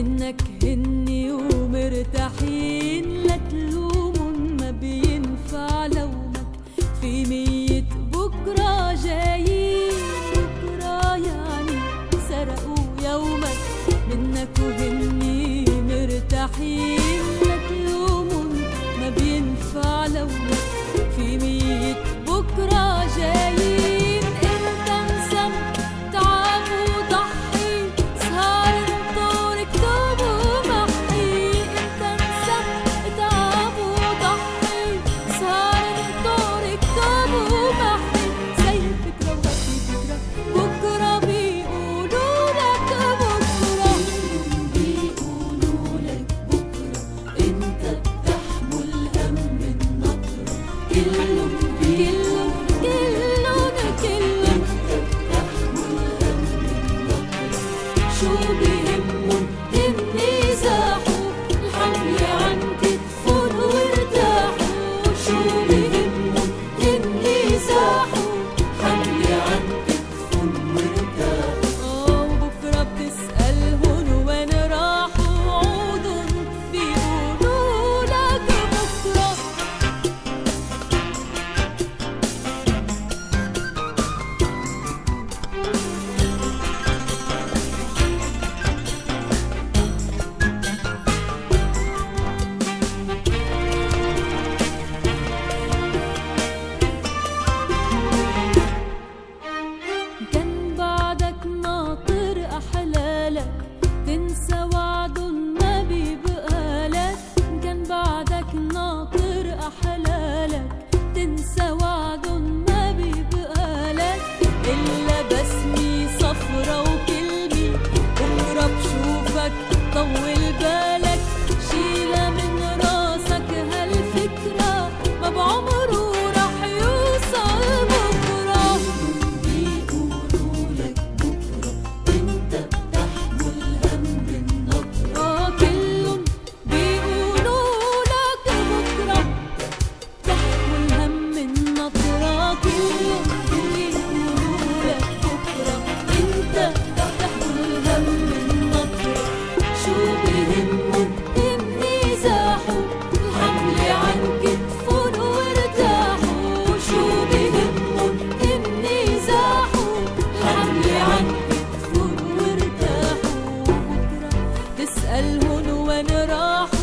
منك هني ومرتاحين، لا تلومن ما بينفع لومك، في 100 بكرة جايين، بكرة يعني سرقوا يومك. منك وهني مرتاحين، لا تلومن ما بينفع لومك، في 100 بكرة جايين. انت انسان تعب وضحي، سهر انطر اكتب ومحي. انت انسان تعب وضحي، سهر انطر اكتب ومحي. زي الفكرة وهدي فكرة، بكرة بيقولوا لك بكرة، بيقولوا لك بكرة انت بتحمل هم النطرة. كلهم كلهم كلهم كلهم شو بيهمن إني زاحوا الحمل عن كتفن وارتاحوا. شو بيهمن إني زاحوا الحمل عن كتفن وارتاحوا. وبكرة بتسألهن وين راحوا وعودن، بيقولوا لك بكرة. كان بعدك ناطر أحلالك، تنسى وعد ما بيبقالك. كان بعدك ناطر أحلالك، تنسى وعد ما بيبقالك. إلا بسمي صفرة وكلمي، بكرة بشوفك طول بالك. شيلة من راسك هالفكرة، ما بعمره رح يوصل بكرة. بيقولوا لك بكرة انت بتحمل هم النطرة. كلهم بيقولوا لك بكرة بتحمل هم النطرة. كلهم بيقولوا لك بكرة انت بتحمل هم النطرة. شو بيهمن إني زاحوا الحمل عن كتفن وارتاحوا. شو بيهمن إني زاحوا الحمل عن كتفن وارتاحوا. بكرة تسألهن وين راحوا